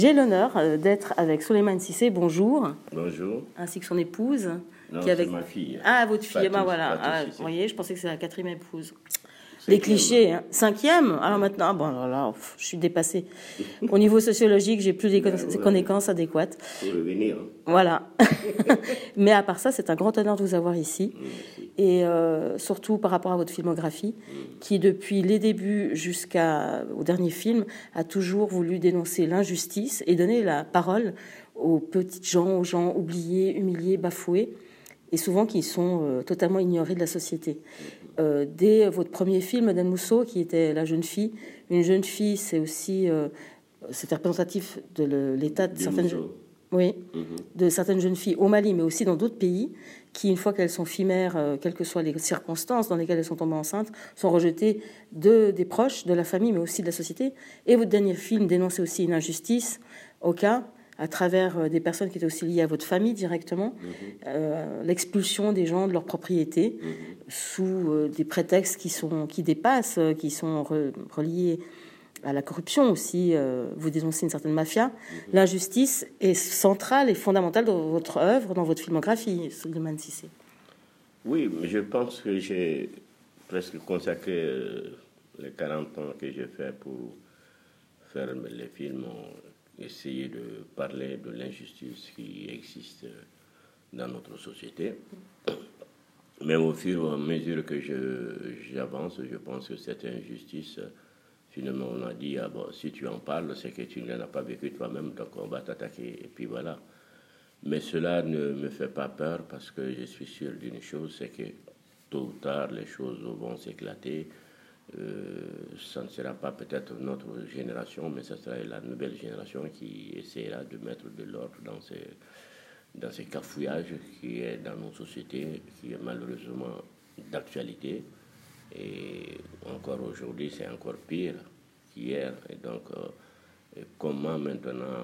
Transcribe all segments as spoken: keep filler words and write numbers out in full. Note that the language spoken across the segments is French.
J'ai l'honneur d'être avec Souleymane Cissé, bonjour. Bonjour. Ainsi que son épouse. Non, qui est avec... c'est ma fille. Ah, votre fille, ben voilà. Ah, vous voyez, je pensais que c'était la quatrième épouse. Les clichés, hein. Cinquième. Alors maintenant, bon, là, là, je suis dépassée. Au niveau sociologique, j'ai plus les ben, ouais. connaissances adéquates. Pour revenir. Voilà. Mais à part ça, c'est un grand honneur de vous avoir ici. Merci. Et euh, surtout par rapport à votre filmographie, qui depuis les débuts jusqu'au dernier film, a toujours voulu dénoncer l'injustice et donner la parole aux petites gens, aux gens oubliés, humiliés, bafoués, et souvent qui sont euh, totalement ignorés de la société. Euh, dès votre premier film, Madame Mousseau, qui était la jeune fille, une jeune fille, c'est aussi euh, c'est représentatif de l'état de certaines jeunes, oui, mm-hmm. de certaines jeunes filles au Mali, mais aussi dans d'autres pays, qui une fois qu'elles sont filles mères, euh, quelles que soient les circonstances dans lesquelles elles sont tombées enceintes, sont rejetées de des proches, de la famille, mais aussi de la société. Et votre dernier film dénonçait aussi une injustice au cas à travers des personnes qui étaient aussi liées à votre famille directement, mmh. euh, l'expulsion des gens de leur propriété mmh. sous euh, des prétextes qui, sont, qui dépassent, qui sont re, reliés à la corruption aussi. Euh, vous dénoncez une certaine mafia. Mmh. L'injustice est centrale et fondamentale dans votre œuvre, dans votre filmographie, Souleymane Cissé. Oui, je pense que j'ai presque consacré euh, les quarante ans que j'ai fait pour faire les films. Essayer de parler de l'injustice qui existe dans notre société. Mais au fur et à mesure que je, j'avance, je pense que cette injustice, finalement, on a dit, ah bon, si tu en parles, c'est que tu n'en as pas vécu toi-même, donc on va t'attaquer, et puis voilà. Mais cela ne me fait pas peur, parce que je suis sûr d'une chose, c'est que tôt ou tard, les choses vont s'éclater. Euh, ça ne sera pas peut-être notre génération, mais ça sera la nouvelle génération qui essaiera de mettre de l'ordre dans ces, dans ces cafouillages qui est dans nos sociétés, qui est malheureusement d'actualité. Et encore aujourd'hui, c'est encore pire qu'hier. Et donc, euh, et comment maintenant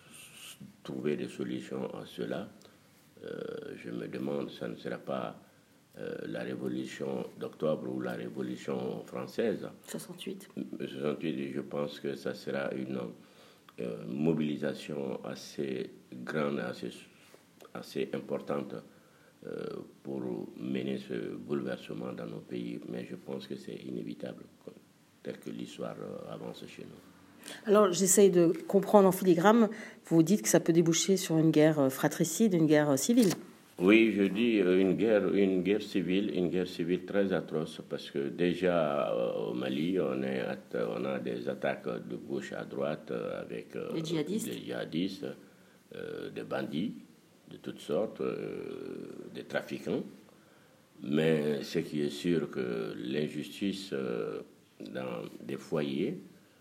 trouver des solutions à cela? euh, Je me demande, ça ne sera pas Euh, la révolution d'octobre ou la révolution française. soixante-huit. soixante-huit, je pense que ça sera une euh, mobilisation assez grande, assez, assez importante euh, pour mener ce bouleversement dans nos pays. Mais je pense que c'est inévitable, tel que l'histoire euh, avance chez nous. Alors, j'essaye de comprendre en filigrane. Vous dites que ça peut déboucher sur une guerre fratricide, une guerre civile. Oui, je dis une guerre, une guerre civile, une guerre civile très atroce, parce que déjà euh, au Mali, on, est, on a des attaques de gauche à droite avec euh, les djihadistes, des, djihadistes euh, des bandits de toutes sortes, euh, des trafiquants. Mais ce qui est sûr que l'injustice euh, dans des foyers,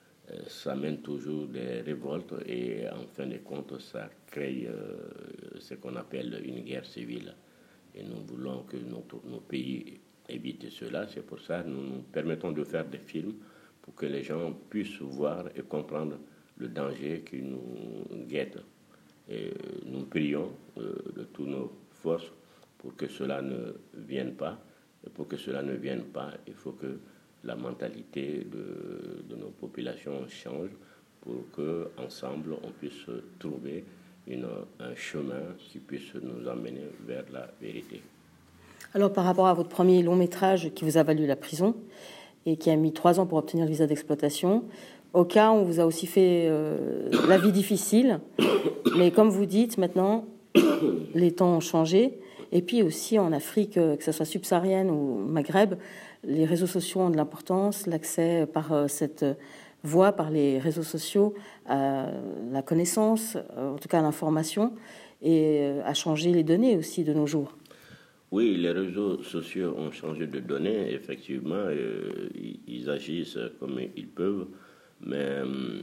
ça mène toujours des révoltes et en fin de compte, ça crée euh, ce qu'on appelle une guerre civile. Et nous voulons que notre, nos pays évitent cela. C'est pour ça que nous nous permettons de faire des films pour que les gens puissent voir et comprendre le danger qui nous guette. Et nous prions euh, de toutes nos forces pour que cela ne vienne pas. Et pour que cela ne vienne pas, il faut que la mentalité de, de nos populations change pour qu'ensemble on puisse trouver une, un chemin qui puisse nous emmener vers la vérité. Alors par rapport à votre premier long métrage qui vous a valu la prison et qui a mis trois ans pour obtenir le visa d'exploitation, au cas on vous a aussi fait euh, la vie difficile, mais comme vous dites maintenant, les temps ont changé. Et puis aussi en Afrique, que ce soit subsaharienne ou Maghreb, les réseaux sociaux ont de l'importance, l'accès par cette voie, par les réseaux sociaux, à la connaissance, en tout cas à l'information, et à changer les données aussi de nos jours. Oui, les réseaux sociaux ont changé de données, effectivement, euh, ils agissent comme ils peuvent, mais euh,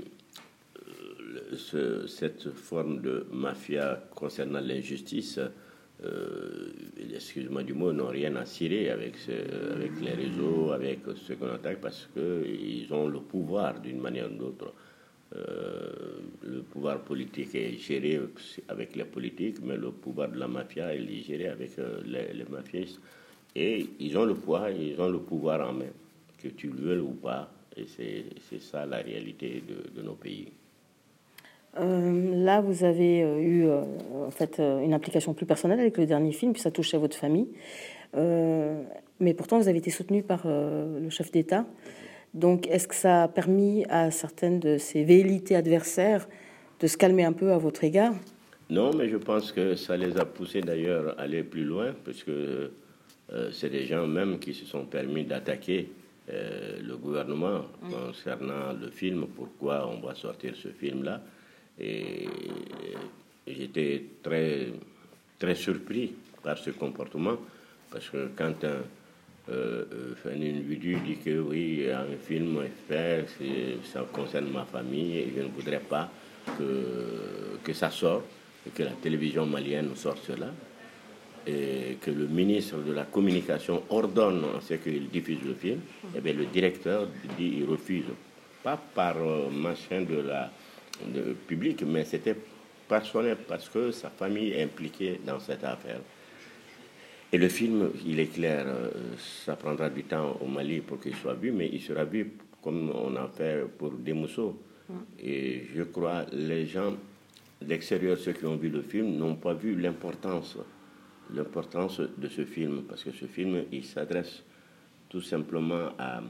ce, cette forme de mafia concernant l'injustice, Euh, excuse-moi du mot, n'ont rien à cirer avec, ce, avec les réseaux, avec ce qu'on attaque, parce qu'ils ont le pouvoir d'une manière ou d'autre. Euh, le pouvoir politique est géré avec les politiques, mais le pouvoir de la mafia il est géré avec euh, les, les mafiistes. Et ils ont le poids, ils ont le pouvoir en main, que tu le veuilles ou pas. Et c'est, c'est ça la réalité de, de nos pays. Euh, là, vous avez euh, eu euh, en fait euh, une implication plus personnelle avec le dernier film, puis ça touchait à votre famille. Euh, mais pourtant, vous avez été soutenu par euh, le chef d'État. Donc, est-ce que ça a permis à certaines de ces velléités adversaires de se calmer un peu à votre égard? Non, mais je pense que ça les a poussés d'ailleurs à aller plus loin, parce que euh, c'est des gens même qui se sont permis d'attaquer euh, le gouvernement mmh. concernant le film, pourquoi on va sortir ce film-là. Et j'étais très, très surpris par ce comportement, parce que quand un, euh, un individu dit que oui, il y a un film fait, ça concerne ma famille et je ne voudrais pas que, que ça sorte, et que la télévision malienne sorte cela, et que le ministre de la Communication ordonne à ce qu'il diffuse le film, et bien le directeur dit il refuse. Pas par euh, machin de la de public, mais c'était personnel parce que sa famille est impliquée dans cette affaire. Et le film, il est clair, euh, ça prendra du temps au Mali pour qu'il soit vu, mais il sera vu comme on a fait pour Demousso. Mm. Et je crois les gens d'extérieur, ceux qui ont vu le film, n'ont pas vu l'importance, l'importance de ce film, parce que ce film, il s'adresse tout simplement à,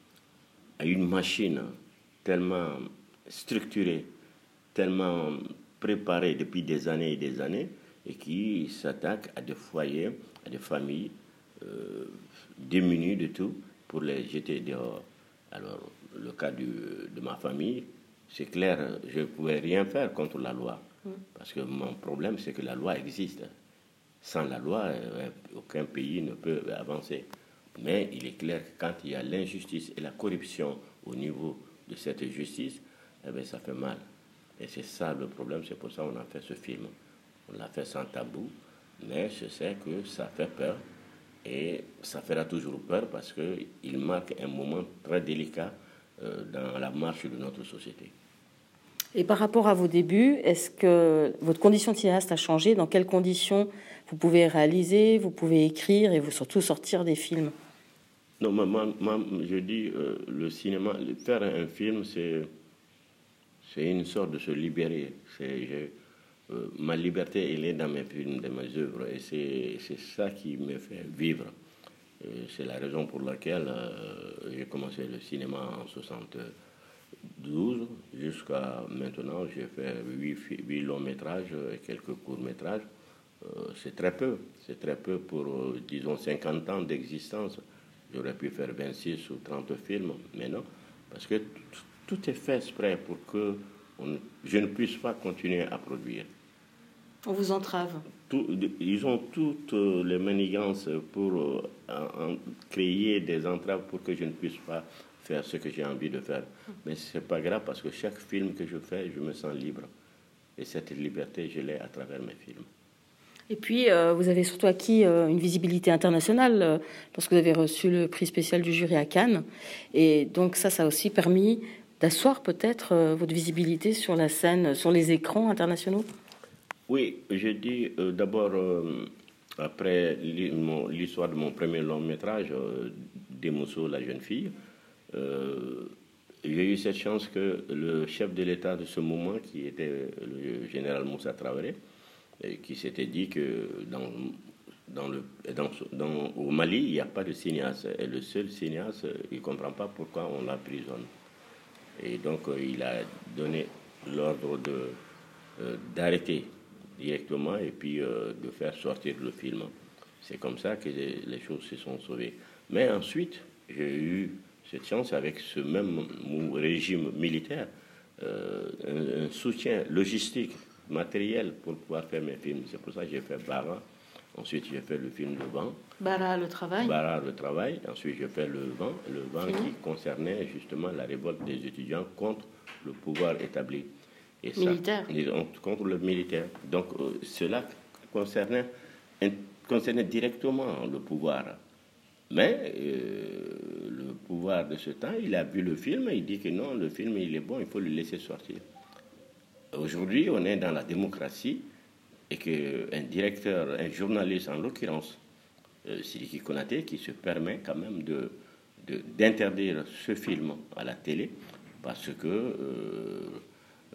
à une machine tellement structurée, tellement préparée depuis des années et des années, et qui s'attaque à des foyers, à des familles euh, démunies de tout pour les jeter dehors. Alors, le cas du, de ma famille, c'est clair, je ne pouvais rien faire contre la loi. Parce que mon problème, c'est que la loi existe. Sans la loi, aucun pays ne peut avancer. Mais il est clair que quand il y a l'injustice et la corruption au niveau de cette justice, eh bien, ça fait mal. Et c'est ça le problème, c'est pour ça qu'on a fait ce film. On l'a fait sans tabou, mais je sais que ça fait peur. Et ça fera toujours peur parce qu'il marque un moment très délicat euh, dans la marche de notre société. Et par rapport à vos débuts, est-ce que votre condition de cinéaste a changé? Dans quelles conditions vous pouvez réaliser, vous pouvez écrire et vous surtout sortir des films? Non, moi, moi, moi je dis, euh, le cinéma, faire un film, c'est, c'est une sorte de se libérer. C'est, je, euh, ma liberté, elle est dans mes films, dans mes œuvres, et c'est, c'est ça qui me fait vivre. Et c'est la raison pour laquelle euh, j'ai commencé le cinéma en soixante-douze. Jusqu'à maintenant, j'ai fait huit longs métrages et quelques courts métrages. Euh, c'est très peu, c'est très peu pour, euh, disons, cinquante ans d'existence. J'aurais pu faire vingt-six ou trente films, mais non, parce que tout, tout est fait exprès pour que on, je ne puisse pas continuer à produire. On vous entrave. Tout, ils ont toutes les manigances pour euh, en, en créer des entraves pour que je ne puisse pas faire ce que j'ai envie de faire. Mais ce n'est pas grave parce que chaque film que je fais, je me sens libre. Et cette liberté, je l'ai à travers mes films. Et puis, euh, vous avez surtout acquis euh, une visibilité internationale euh, lorsque vous avez reçu le prix spécial du jury à Cannes. Et donc ça, ça a aussi permis d'asseoir peut-être euh, votre visibilité sur la scène, sur les écrans internationaux. Oui, je dis euh, d'abord, euh, après l'histoire de mon premier long métrage, euh, Demousso, la jeune fille, euh, j'ai eu cette chance que le chef de l'État de ce moment, qui était le général Moussa Traoré, et qui s'était dit que dans, dans le, dans, dans, au Mali, il n'y a pas de cinéaste. Et le seul cinéaste, il ne comprend pas pourquoi on l'emprisonne. Et donc, il a donné l'ordre de, euh, d'arrêter directement et puis euh, de faire sortir le film. C'est comme ça que les choses se sont sauvées. Mais ensuite, j'ai eu cette chance avec ce même régime militaire, euh, un, un soutien logistique, matériel pour pouvoir faire mes films. C'est pour ça que j'ai fait Bara. Ensuite, j'ai fait le film Le Vent. Bara, le travail. Bara, le travail. Ensuite, j'ai fait Le Vent. Le Vent qui concernait justement la révolte des étudiants contre le pouvoir établi. Et militaire. Ça, contre le militaire. Donc, euh, cela concernait, concernait directement le pouvoir. Mais euh, le pouvoir de ce temps, il a vu le film, il dit que non, le film, il est bon, il faut le laisser sortir. Aujourd'hui, on est dans la démocratie et qu'un directeur, un journaliste en l'occurrence, euh, Sidiki Konaté, qui se permet quand même de, de, d'interdire ce film à la télé parce que euh,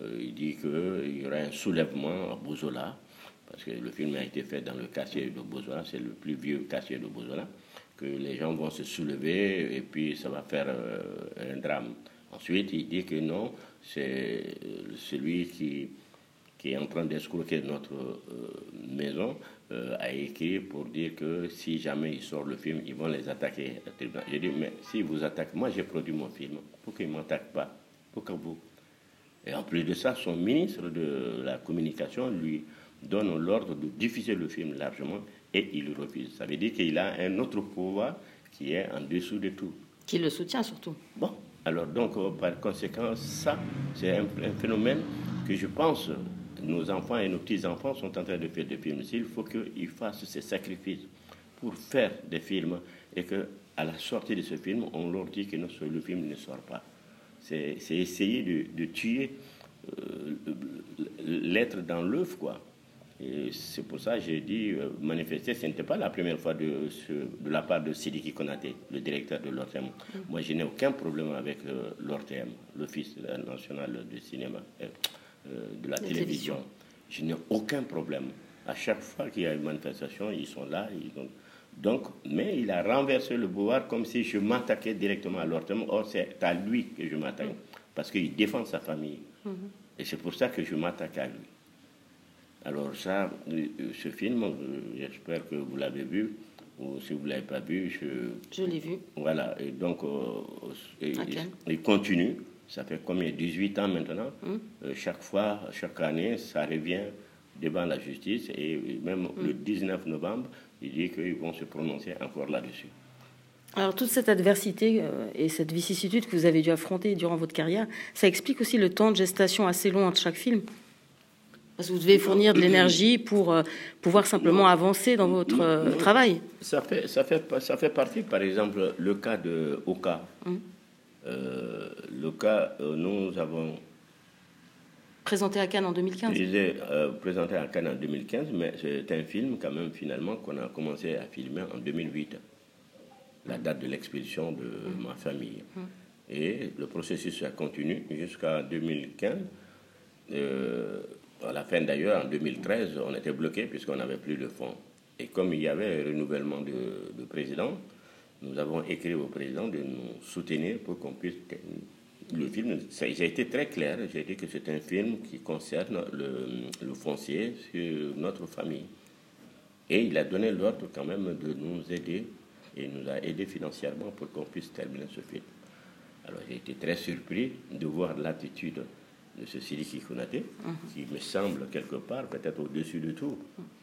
Euh, il dit qu'il y aura un soulèvement à Bozola, parce que le film a été fait dans le quartier de Bozola, c'est le plus vieux quartier de Bozola, que les gens vont se soulever et puis ça va faire euh, un drame. Ensuite, il dit que non, c'est celui qui, qui est en train d'escroquer notre euh, maison euh, a écrit pour dire que si jamais ils sortent le film, ils vont les attaquer. J'ai dit, mais si vous attaquez, moi j'ai produit mon film, pourquoi ils ne m'attaquent pas? Pourquoi vous? Et en plus de ça, son ministre de la communication lui donne l'ordre de diffuser le film largement et il le refuse. Ça veut dire qu'il a un autre pouvoir qui est en dessous de tout. Qui le soutient surtout. Bon, alors donc, par conséquent, ça, c'est un, un phénomène que je pense nos enfants et nos petits-enfants sont en train de faire des films. Il faut qu'ils fassent ces sacrifices pour faire des films et qu'à la sortie de ce film, on leur dit que non, le film ne sort pas. C'est, c'est essayer de, de tuer euh, l'être dans l'œuf, quoi. Et c'est pour ça que j'ai dit euh, manifester. Ce n'était pas la première fois de, de la part de Sidiki Konaté, le directeur de l'O R T M. Mm. Moi, je n'ai aucun problème avec euh, l'O R T M, l'Office national du cinéma, euh, euh, de la, la télévision. télévision. Je n'ai aucun problème. À chaque fois qu'il y a une manifestation, ils sont là. Ils ont... Donc, mais il a renversé le pouvoir comme si je m'attaquais directement à l'O R T M. Or, c'est à lui que je m'attaque, mm. parce qu'il défend sa famille. Mm-hmm. Et c'est pour ça que je m'attaque à lui. Alors ça, ce film, j'espère que vous l'avez vu, ou si vous ne l'avez pas vu, je... Je l'ai vu. Voilà, et donc, euh, il, il continue, ça fait combien, dix-huit ans maintenant, hum. euh, chaque fois, chaque année, ça revient devant la justice, et même hum. le dix-neuf novembre, il dit qu'ils vont se prononcer encore là-dessus. Alors toute cette adversité euh, et cette vicissitude que vous avez dû affronter durant votre carrière, ça explique aussi le temps de gestation assez long entre chaque film. Parce que vous devez fournir de l'énergie pour euh, pouvoir simplement avancer dans votre euh, travail. Ça fait, ça, fait, ça fait partie, par exemple, le cas de Oka. Hum. Euh, le cas, euh, nous avons... Présenté à Cannes en deux mille quinze. Disais, euh, présenté à Cannes en deux mille quinze, mais c'est un film, quand même, finalement, qu'on a commencé à filmer en deux mille huit. La date de l'expédition de hum. ma famille. Hum. Et le processus a continué jusqu'à deux mille quinze. Euh, À la fin d'ailleurs, en deux mille treize, on était bloqué puisqu'on n'avait plus de fonds. Et comme il y avait un renouvellement de, de président, nous avons écrit au président de nous soutenir pour qu'on puisse... Le film, ça, j'ai été très clair, j'ai dit que c'est un film qui concerne le, le foncier sur notre famille. Et il a donné l'ordre quand même de nous aider, et il nous a aidés financièrement pour qu'on puisse terminer ce film. Alors j'ai été très surpris de voir l'attitude de ce Sidiki Konaté, uh-huh. qui me semble quelque part peut-être au-dessus de tout.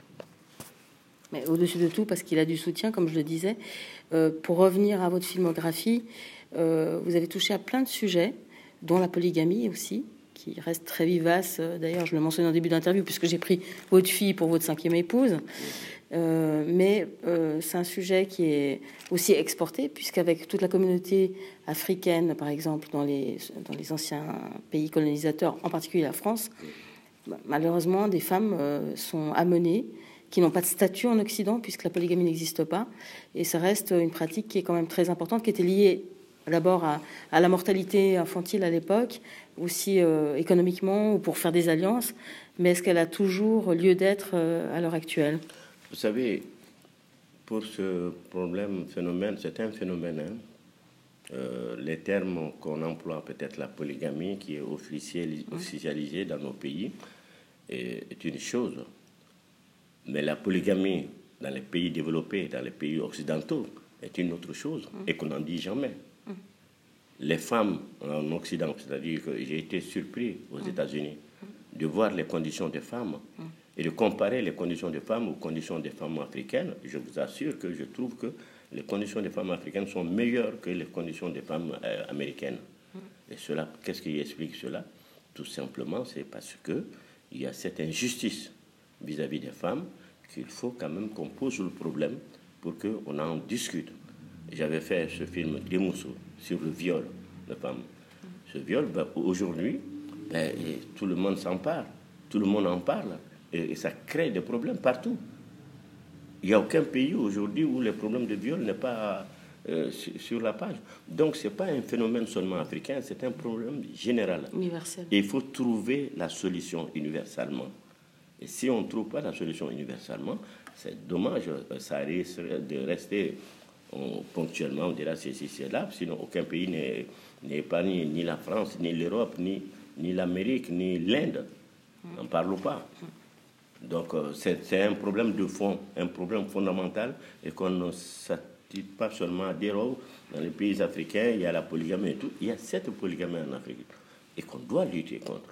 Mais au-dessus de tout, parce qu'il a du soutien, comme je le disais. Euh, pour revenir à votre filmographie, euh, vous avez touché à plein de sujets, dont la polygamie aussi, qui reste très vivace. D'ailleurs, je le mentionne en début d'interview, puisque j'ai pris votre fille pour votre cinquième épouse. Euh, mais euh, c'est un sujet qui est aussi exporté, puisqu'avec toute la communauté africaine, par exemple, dans les, dans les anciens pays colonisateurs, en particulier la France, malheureusement, des femmes euh, sont amenées, qui n'ont pas de statut en Occident, puisque la polygamie n'existe pas. Et ça reste une pratique qui est quand même très importante, qui était liée d'abord à, à la mortalité infantile à l'époque, aussi euh, économiquement, ou pour faire des alliances. Mais est-ce qu'elle a toujours lieu d'être euh, à l'heure actuelle ? Vous savez, pour ce problème, phénomène, c'est un phénomène. Hein. Euh, les termes qu'on emploie, peut-être la polygamie, qui est officialisée dans nos pays, est, est une chose. Mais la polygamie dans les pays développés, dans les pays occidentaux, est une autre chose, et qu'on n'en dit jamais. Les femmes en Occident, c'est-à-dire que j'ai été surpris aux États-Unis de voir les conditions des femmes et de comparer les conditions des femmes aux conditions des femmes africaines. Je vous assure que je trouve que les conditions des femmes africaines sont meilleures que les conditions des femmes euh, américaines. Et cela, qu'est-ce qui explique cela? Tout simplement, c'est parce que il y a cette injustice vis-à-vis des femmes qu'il faut quand même qu'on pose le problème pour qu'on en discute. J'avais fait ce film Demousso sur le viol de femmes. Ce viol, ben, aujourd'hui, ben, tout le monde s'en parle, tout le monde en parle, et, et ça crée des problèmes partout. Il n'y a aucun pays aujourd'hui où le problème de viol n'est pas, euh, sur, sur la page. Donc, ce n'est pas un phénomène seulement africain, c'est un problème général. Universel. Et il faut trouver la solution universellement. Et si on ne trouve pas la solution universellement, c'est dommage, ça risque de rester on, ponctuellement, on dira ceci, c'est là, sinon aucun pays n'est épargné, ni la France, ni l'Europe, ni, ni l'Amérique, ni l'Inde. N'en parlons pas. Donc c'est un problème de fond, un problème fondamental, et qu'on ne s'attire pas seulement à dire, oh, dans les pays africains, il y a la polygamie et tout. Il y a cette polygamie en Afrique, et qu'on doit lutter contre.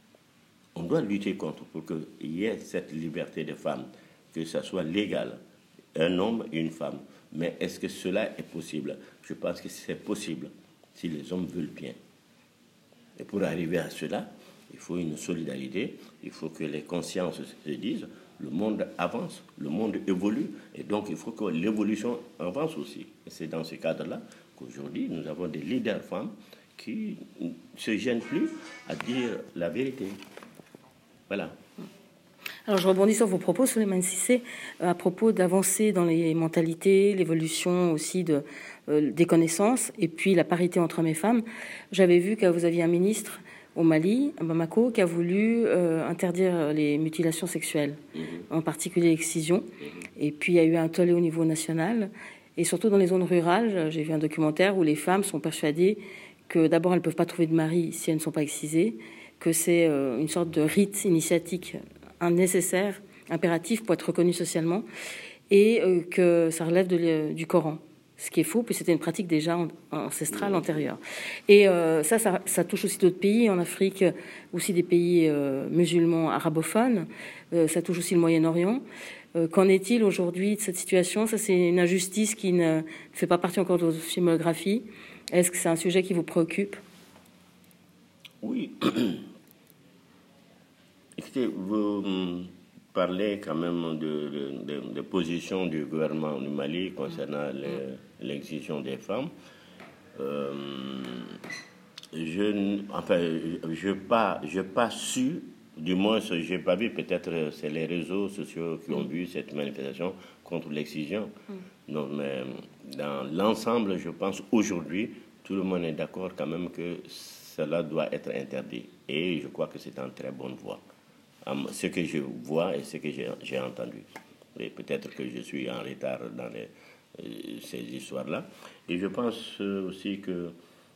On doit lutter contre pour qu'il y ait cette liberté des femmes, que ça soit légal, un homme et une femme. Mais est-ce que cela est possible? Je pense que c'est possible, si les hommes veulent bien. Et pour arriver à cela, il faut une solidarité, il faut que les consciences se disent, le monde avance, le monde évolue, et donc il faut que l'évolution avance aussi. Et c'est dans ce cadre-là qu'aujourd'hui, nous avons des leaders femmes qui ne se gênent plus à dire la vérité. Voilà. Alors je rebondis sur vos propos, Souleymane Cissé, à propos d'avancer dans les mentalités, l'évolution aussi de, euh, des connaissances, et puis la parité entre hommes et femmes. J'avais vu que vous aviez un ministre au Mali, à Bamako, qui a voulu euh, interdire les mutilations sexuelles, mmh. en particulier l'excision. Mmh. Et puis il y a eu un tollé au niveau national, et surtout dans les zones rurales. J'ai vu un documentaire où les femmes sont persuadées que d'abord elles ne peuvent pas trouver de mari si elles ne sont pas excisées, que c'est euh, une sorte de rite initiatique un nécessaire, impératif pour être reconnu socialement, et euh, que ça relève de, du Coran. Ce qui est faux, puis c'était une pratique déjà ancestrale, antérieure. Et euh, ça, ça, ça touche aussi d'autres pays, en Afrique, aussi des pays euh, musulmans arabophones, euh, ça touche aussi le Moyen-Orient. Euh, qu'en est-il aujourd'hui de cette situation? Ça, c'est une injustice qui ne fait pas partie encore de votre filmographie. Est-ce que c'est un sujet qui vous préoccupe? Oui. Écoutez, vous parlez quand même de, de, de, de position du gouvernement du Mali concernant l'excision des femmes. Euh, je enfin, je pas, je pas su, du moins, j'ai pas vu. Peut-être c'est les réseaux sociaux qui ont vu cette manifestation contre l'excision. Mm. Non, mais dans l'ensemble, je pense aujourd'hui, tout le monde est d'accord quand même que cela doit être interdit. Et je crois que c'est en très bonne voie. Ce que je vois et ce que j'ai entendu. Et peut-être que je suis en retard dans les, euh, ces histoires-là. Et je pense aussi que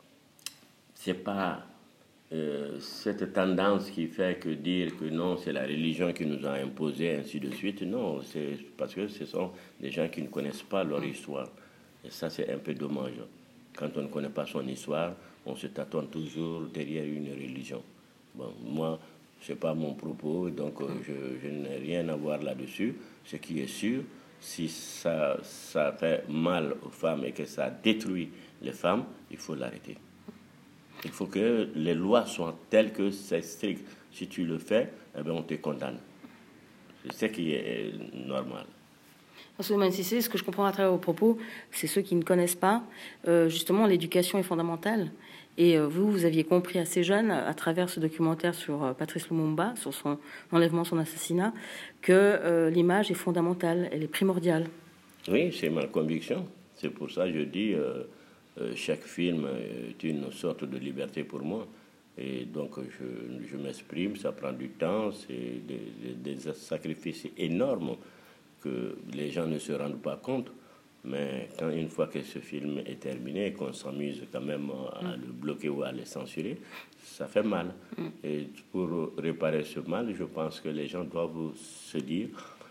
c'est pas euh, cette tendance qui fait que dire que non, c'est la religion qui nous a imposé, ainsi de suite. Non, c'est parce que ce sont des gens qui ne connaissent pas leur histoire. Et ça, c'est un peu dommage. Quand on ne connaît pas son histoire, on se tâtonne toujours derrière une religion. Bon, moi, ce n'est pas mon propos, donc euh, je, je n'ai rien à voir là-dessus. Ce qui est sûr, si ça, ça fait mal aux femmes et que ça détruit les femmes, il faut l'arrêter. Il faut que les lois soient telles que c'est strict. Si tu le fais, eh bien, on te condamne. C'est ce qui est normal. Souleymane Cissé, ce que je comprends à travers vos propos, c'est ceux qui ne connaissent pas. Euh, justement, l'éducation est fondamentale. Et euh, vous, vous aviez compris assez jeune, à travers ce documentaire sur euh, Patrice Lumumba, sur son enlèvement, son assassinat, que euh, l'image est fondamentale, elle est primordiale. Oui, c'est ma conviction. C'est pour ça que je dis, euh, euh, chaque film est une sorte de liberté pour moi. Et donc, je, je m'exprime, ça prend du temps, c'est des, des, des sacrifices énormes que les gens ne se rendent pas compte. Mais quand une fois que ce film est terminé, qu'on s'amuse quand même à le bloquer ou à le censurer, ça fait mal. Mm. Et pour réparer ce mal, je pense que les gens doivent se dire,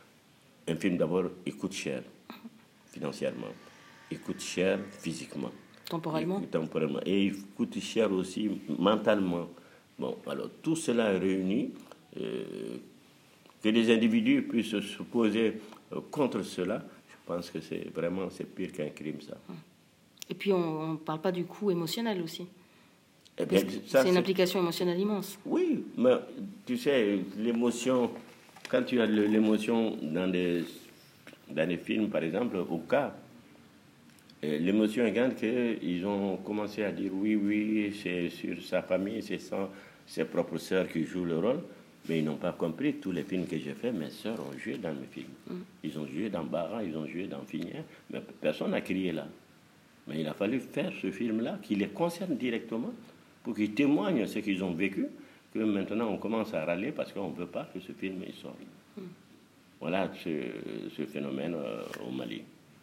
un film d'abord, il coûte cher financièrement, il coûte cher physiquement, temporellement, il, temporellement et il coûte cher aussi mentalement. Bon, alors tout cela est réuni, euh, que les individus puissent se poser euh, contre cela. Je pense que c'est vraiment c'est pire qu'un crime, ça. Et puis on ne parle pas du coût émotionnel aussi. Eh bien, ça, c'est une implication émotionnelle immense. Oui, mais tu sais, l'émotion, quand tu as l'émotion dans des, dans des films, par exemple, au cas, l'émotion est grande qu'ils ont commencé à dire oui, oui, c'est sur sa famille, c'est ses propres sœurs qui jouent le rôle. Mais ils n'ont pas compris, tous les films que j'ai faits, mes sœurs ont joué dans mes films. Mm. Ils ont joué dans Bara, ils ont joué dans Finière, mais personne n'a crié là. Mais il a fallu faire ce film-là qui les concerne directement pour qu'ils témoignent ce qu'ils ont vécu, que maintenant on commence à râler parce qu'on ne veut pas que ce film il sorte. Mm. Voilà ce, ce phénomène euh, au Mali.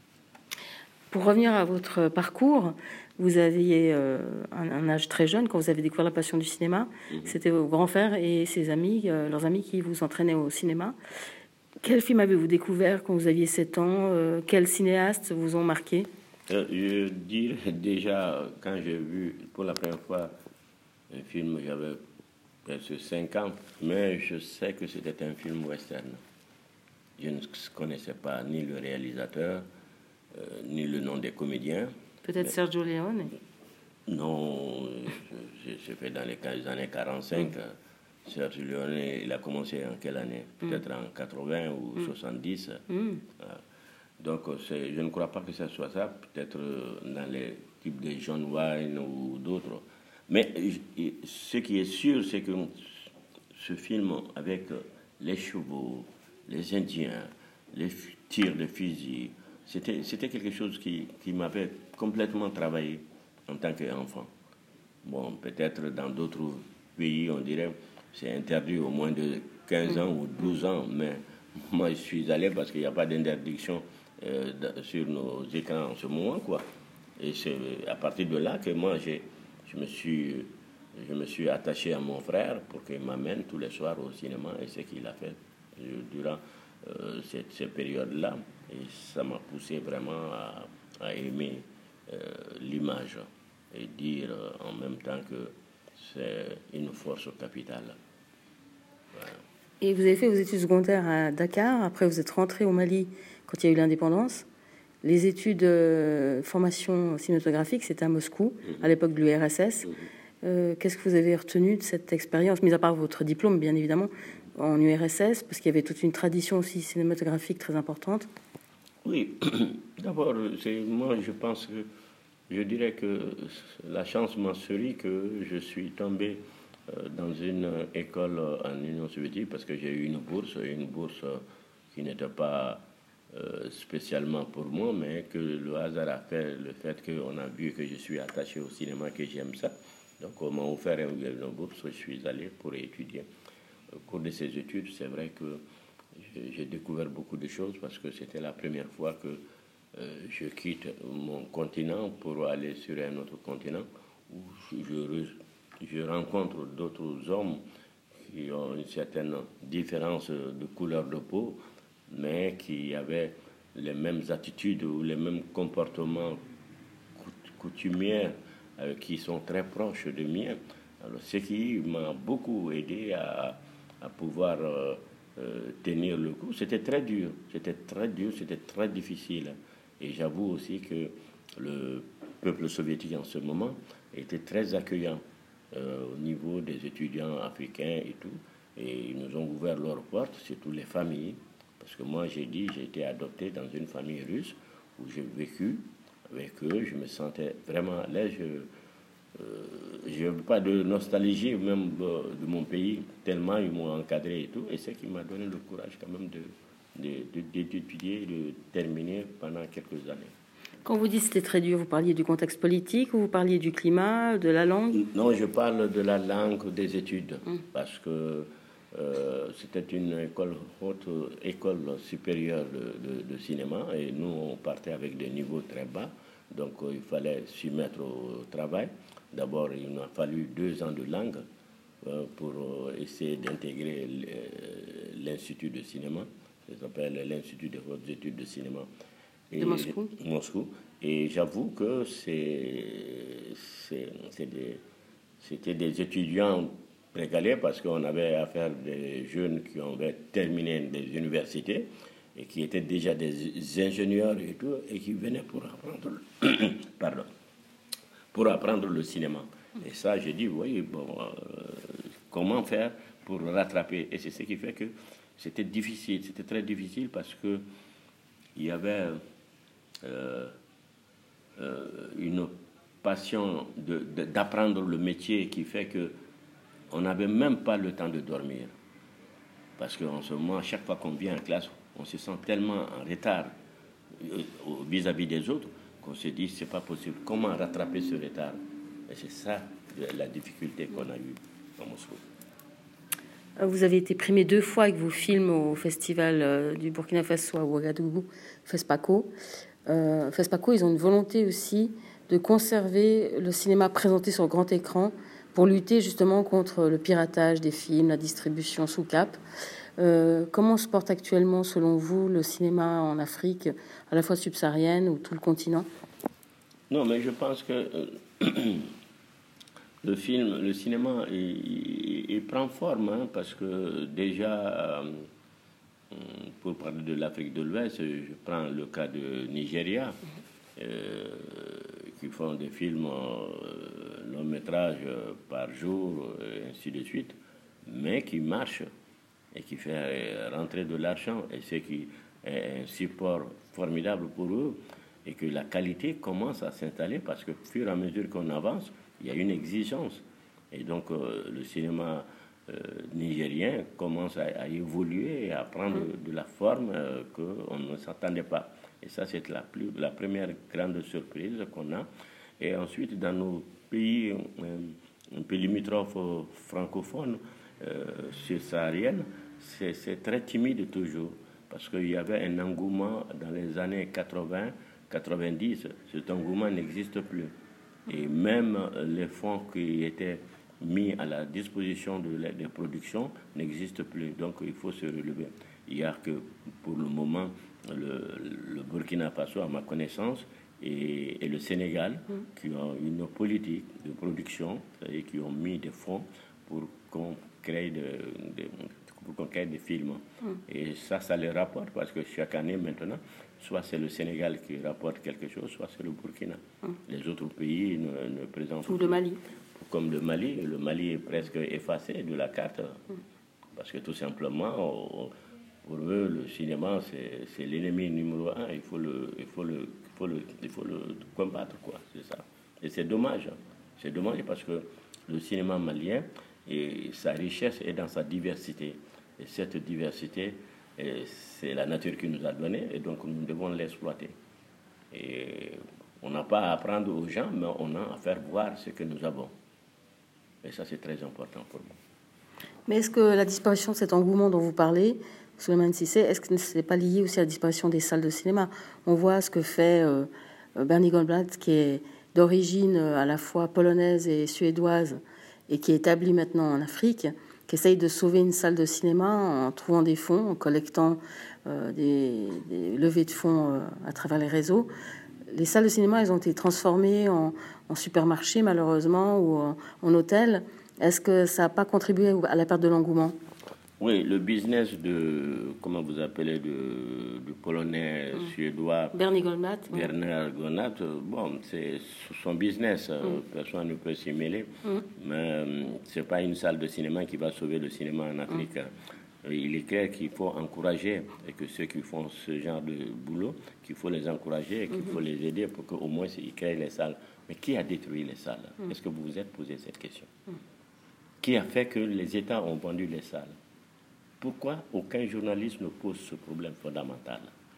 Pour revenir à votre parcours, vous aviez euh, un, un âge très jeune quand vous avez découvert la passion du cinéma. Mm-hmm. C'était vos grands frères et ses amis, euh, leurs amis qui vous entraînaient au cinéma. Quel film avez-vous découvert quand vous aviez sept ans? euh, Quels cinéastes vous ont marqué? euh, Je dirais déjà, quand j'ai vu pour la première fois un film, j'avais presque cinq ans, mais je sais que c'était un film western. Je ne connaissais pas ni le réalisateur, euh, ni le nom des comédiens. Peut-être mais... Sergio Leone? Non, j'ai fait dans les années quarante-cinq. Mm. Sergio Leone, il a commencé en quelle année? Peut-être mm. en quatre-vingts ou mm. soixante-dix. Mm. Donc, je ne crois pas que ce soit ça. Peut-être dans les types de John Wayne ou d'autres. Mais ce qui est sûr, c'est que ce film, avec les chevaux, les Indiens, les tirs de fusil, c'était, c'était quelque chose qui, qui m'avait complètement travaillé en tant qu'enfant. Bon, peut-être dans d'autres pays, on dirait c'est interdit au moins de quinze ans ou douze ans, mais moi je suis allé parce qu'il n'y a pas d'interdiction euh, sur nos écrans en ce moment, quoi. Et c'est à partir de là que moi j'ai, je me suis, je me suis attaché à mon frère pour qu'il m'amène tous les soirs au cinéma, et c'est ce qu'il a fait durant euh, cette, cette période-là. Et ça m'a poussé vraiment à, à aimer euh, l'image et dire euh, en même temps que c'est une force capitale. Voilà. Et vous avez fait vos études secondaires à Dakar, après vous êtes rentré au Mali quand il y a eu l'indépendance. Les études euh, formation cinématographique, c'était à Moscou, mmh. à l'époque de l'U R S S. Mmh. Euh, qu'est-ce que vous avez retenu de cette expérience, mis à part votre diplôme, bien évidemment, en U R S S, parce qu'il y avait toute une tradition aussi cinématographique très importante? Oui, d'abord, c'est, moi je pense que je dirais que la chance m'a souri que je suis tombé euh, dans une école en Union soviétique parce que j'ai eu une bourse, une bourse qui n'était pas euh, spécialement pour moi, mais que le hasard a fait le fait qu'on a vu que je suis attaché au cinéma, que j'aime ça. Donc on m'a offert une, une bourse, je suis allé pour étudier. Au cours de ces études, c'est vrai que j'ai, j'ai découvert beaucoup de choses parce que c'était la première fois que Euh, je quitte mon continent pour aller sur un autre continent où je, je rencontre d'autres hommes qui ont une certaine différence de couleur de peau, mais qui avaient les mêmes attitudes ou les mêmes comportements coutumiers euh, qui sont très proches de miens. Alors, ce qui m'a beaucoup aidé à, à pouvoir euh, euh, tenir le coup. C'était très dur, c'était très dur, c'était très difficile. Et j'avoue aussi que le peuple soviétique en ce moment était très accueillant euh, au niveau des étudiants africains et tout. Et ils nous ont ouvert leurs portes, surtout les familles. Parce que moi, j'ai dit, j'ai été adopté dans une famille russe où j'ai vécu avec eux. Je me sentais vraiment à l'aise. Je n'ai pas de nostalgie même de, de mon pays, tellement ils m'ont encadré et tout. Et c'est ce qui m'a donné le courage quand même de... d'étudier, de, de, de terminer pendant quelques années. Quand vous dites c'était très dur, vous parliez du contexte politique ou vous parliez du climat, de la langue? Non, je parle de la langue, des études, mmh. parce que euh, c'était une école, haute école supérieure de, de, de cinéma, et nous on partait avec des niveaux très bas, donc euh, il fallait s'y mettre au travail. D'abord, il m'a fallu deux ans de langue euh, pour euh, essayer d'intégrer l'Institut de cinéma. Ça s'appelle l'Institut de hautes études de cinéma et de Moscou. Moscou. Et j'avoue que c'est, c'est, c'est des, c'était des étudiants régalés parce qu'on avait affaire à des jeunes qui avaient terminé des universités et qui étaient déjà des ingénieurs et tout, et qui venaient pour apprendre, pardon, pour apprendre le cinéma. Et ça, j'ai dit, oui, bon, euh, comment faire pour rattraper? Et c'est ce qui fait que c'était difficile, c'était très difficile parce que il y avait euh, euh, une passion de, de, d'apprendre le métier qui fait que on n'avait même pas le temps de dormir. Parce qu'en ce moment, à chaque fois qu'on vient en classe, on se sent tellement en retard vis-à-vis des autres qu'on se dit c'est pas possible. Comment rattraper ce retard? Et c'est ça la difficulté qu'on a eue à Moscou. Vous avez été primé deux fois avec vos films au festival du Burkina Faso à Ouagadougou, FESPACO. Euh, FESPACO, ils ont une volonté aussi de conserver le cinéma présenté sur grand écran pour lutter justement contre le piratage des films, la distribution sous cap. Euh, comment se porte actuellement, selon vous, le cinéma en Afrique, à la fois subsaharienne ou tout le continent? Non, mais je pense que euh, le film, le cinéma, il, il, il prend forme, hein, parce que déjà, euh, pour parler de l'Afrique de l'Ouest, je prends le cas de Nigeria, euh, qui font des films euh, long métrage par jour, et ainsi de suite, mais qui marchent et qui fait rentrer de l'argent, et c'est qui est un support formidable pour eux, et que la qualité commence à s'installer parce que, au fur et à mesure qu'on avance, il y a une exigence. Et donc, euh, le cinéma euh, nigérien commence à, à évoluer et à prendre de, de la forme euh, qu'on ne s'attendait pas. Et ça, c'est la, plus, la première grande surprise qu'on a. Et ensuite, dans nos pays, euh, un peu limitrophes francophones, euh, subsahariennes, c'est, c'est très timide toujours. Parce qu'il y avait un engouement dans les années quatre-vingts, quatre-vingt-dix, cet engouement n'existe plus. Et même les fonds qui étaient mis à la disposition de la, des productions n'existent plus. Donc il faut se relever. Il n'y a que pour le moment le, le Burkina Faso, à ma connaissance, et, et le Sénégal, mmh. qui ont une politique de production et qui ont mis des fonds pour qu'on crée, de, de, pour qu'on crée des films. Mmh. Et ça, ça les rapporte parce que chaque année maintenant, soit c'est le Sénégal qui rapporte quelque chose, soit c'est le Burkina. Hum. Les autres pays ne, ne présentent pas. Ou le Mali. Comme le Mali. Le Mali est presque effacé de la carte. Hum. Parce que tout simplement, pour eux, le cinéma, c'est, c'est l'ennemi numéro un. Il faut le, il faut le, il faut le, il faut le combattre, quoi. C'est ça. Et c'est dommage. C'est dommage parce que le cinéma malien, et sa richesse est dans sa diversité. Et cette diversité, et c'est la nature qui nous a donné, et donc nous devons l'exploiter. Et on n'a pas à apprendre aux gens, mais on a à faire voir ce que nous avons. Et ça, c'est très important pour moi. Mais est-ce que la disparition de cet engouement dont vous parlez, Souleymane Cissé, est-ce que ce n'est pas lié aussi à la disparition des salles de cinéma? On voit ce que fait euh, Bernie Goldblatt, qui est d'origine à la fois polonaise et suédoise, et qui est établi maintenant en Afrique, qui essaye de sauver une salle de cinéma en trouvant des fonds, en collectant euh, des, des levées de fonds euh, à travers les réseaux. Les salles de cinéma, elles ont été transformées en, en supermarchés, malheureusement, ou en, en hôtels. Est-ce que ça n'a pas contribué à la perte de l'engouement? Oui, le business de, comment vous appelez, de, de polonais, mmh. suédois, Bernie Goldblatt, Bernard mmh. Goldblatt, bon, c'est son business, mmh. personne ne peut s'y mêler, mmh. mais c'est pas une salle de cinéma qui va sauver le cinéma en Afrique. Mmh. Il est clair qu'il faut encourager, et que ceux qui font ce genre de boulot, qu'il faut les encourager et qu'il mmh. faut les aider pour qu'au moins ils créent les salles. Mais qui a détruit les salles? mmh. Est-ce que vous vous êtes posé cette question? mmh. Qui a fait que les États ont vendu les salles? Pourquoi aucun journaliste ne pose ce problème fondamental?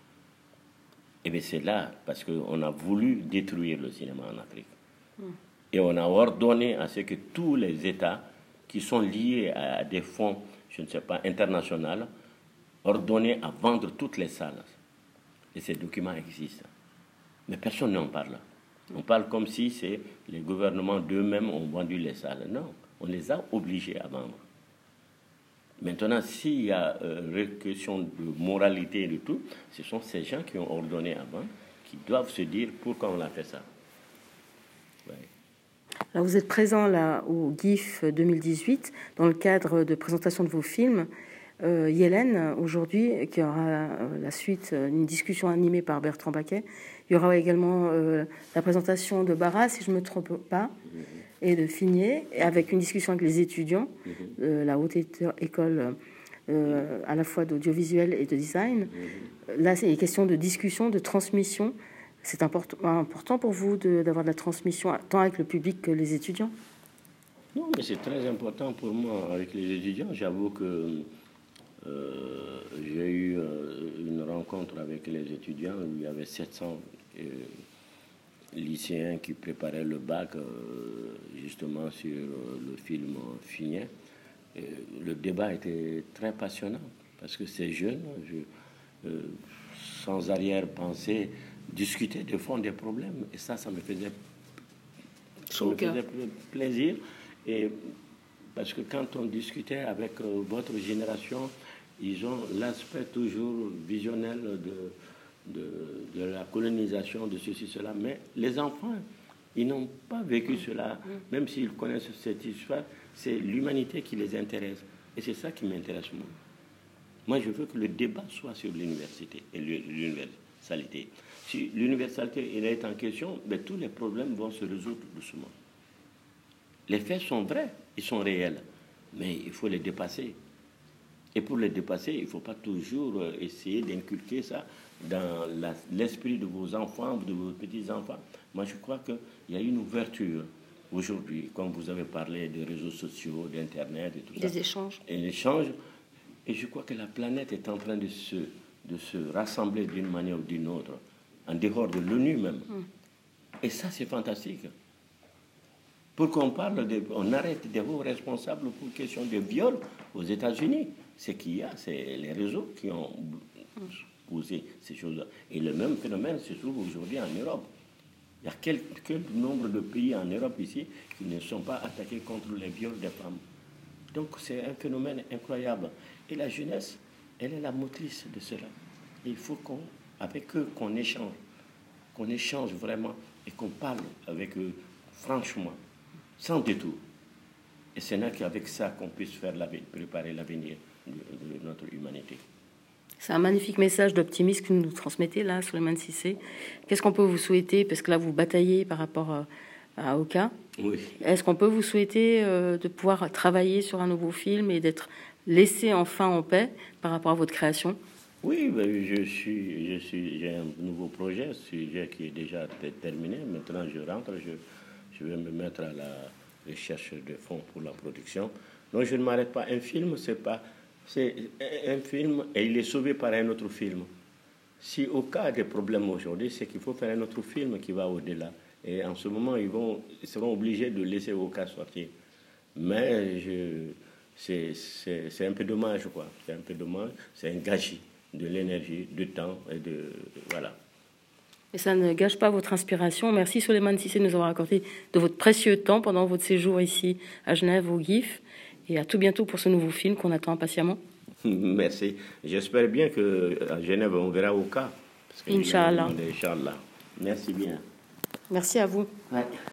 Eh bien, c'est là, parce qu'on a voulu détruire le cinéma en Afrique. Mm. Et on a ordonné à ce que tous les États qui sont liés à des fonds, je ne sais pas, internationaux, ordonné à vendre toutes les salles. Et ces documents existent. Mais personne n'en parle. On parle comme si c'est les gouvernements d'eux-mêmes ont vendu les salles. Non, on les a obligés à vendre. Maintenant, s'il y a euh, question de moralité et de tout, ce sont ces gens qui ont ordonné avant, qui doivent se dire pourquoi on a fait ça. Ouais. Alors vous êtes présent là au GIF deux mille dix-huit dans le cadre de présentation de vos films. Euh, Yélène, aujourd'hui, qui aura euh, la suite, euh, une discussion animée par Bertrand Baquet. Il y aura également euh, la présentation de Barra, si je ne me trompe pas, mmh. et de Figné, avec une discussion avec les étudiants mmh. de la haute école euh, à la fois d'audiovisuel et de design. Mmh. Là, c'est une question de discussion, de transmission. C'est important, important pour vous de, d'avoir de la transmission, tant avec le public que les étudiants? Non, mais c'est très important pour moi avec les étudiants. J'avoue que Euh, j'ai eu euh, une rencontre avec les étudiants où il y avait sept cents euh, lycéens qui préparaient le bac, euh, justement sur euh, le film Finien. Euh, le débat était très passionnant parce que ces jeunes, je, euh, sans arrière-pensée, discutaient de fond des problèmes. Et ça, ça me faisait, ça me faisait plaisir. Et parce que quand on discutait avec euh, votre génération, ils ont l'aspect toujours visionnel de, de, de la colonisation, de ceci, cela. Mais les enfants, ils n'ont pas vécu cela. Même s'ils connaissent cette histoire, c'est l'humanité qui les intéresse. Et c'est ça qui m'intéresse moi. Moi, je veux que le débat soit sur l'université et l'universalité. Si l'universalité est en question, ben, tous les problèmes vont se résoudre doucement. Les faits sont vrais, ils sont réels, mais il faut les dépasser. Et pour les dépasser, il ne faut pas toujours essayer d'inculquer ça dans l'esprit de vos enfants, de vos petits-enfants. Moi, je crois qu'il y a une ouverture aujourd'hui, comme vous avez parlé des réseaux sociaux, d'Internet et tout ça. Des échanges. Et l'échange. Et je crois que la planète est en train de se, de se rassembler d'une manière ou d'une autre, en dehors de l'ONU même. Mm. Et ça, c'est fantastique. Pour qu'on parle, de, on arrête des hauts responsables pour question de viol aux États-Unis. Ce qu'il y a, c'est les réseaux qui ont posé ces choses-là. Et le même phénomène se trouve aujourd'hui en Europe. Il y a quel, quel nombre de pays en Europe ici qui ne sont pas attaqués contre les viols des femmes. Donc c'est un phénomène incroyable. Et la jeunesse, elle est la motrice de cela. Et il faut qu'on, avec eux qu'on échange, qu'on échange vraiment et qu'on parle avec eux franchement, sans détour. Et ce n'est qu'avec ça qu'on puisse faire la, préparer l'avenir de, de notre humanité. C'est un magnifique message d'optimisme que vous nous transmettez là, Souleymane Cissé. Qu'est-ce qu'on peut vous souhaiter? Parce que là, vous bataillez par rapport à, à Oka. Oui. Est-ce qu'on peut vous souhaiter euh, de pouvoir travailler sur un nouveau film et d'être laissé enfin en paix par rapport à votre création? Oui, ben, je suis, je suis, j'ai un nouveau projet, un sujet qui est déjà terminé. Maintenant, je rentre, je, je vais me mettre à la recherche de fonds pour la production. Donc, je ne m'arrête pas. Un film, c'est pas, c'est un film et il est sauvé par un autre film. Si au cas des problèmes aujourd'hui, c'est qu'il faut faire un autre film qui va au-delà. Et en ce moment, ils, vont, ils seront obligés de laisser Oka sortir. Mais je, c'est, c'est, c'est un peu dommage, quoi. C'est un peu dommage. C'est un gâchis de l'énergie, du temps et de voilà. Et ça ne gâche pas votre inspiration. Merci Souleymane Cissé de nous avoir accordé de votre précieux temps pendant votre séjour ici à Genève, au G I F. Et à tout bientôt pour ce nouveau film qu'on attend impatiemment. Merci. J'espère bien qu'à Genève, on verra Oka. Inch'Allah. Inch'Allah. Merci bien. Merci à vous. Ouais.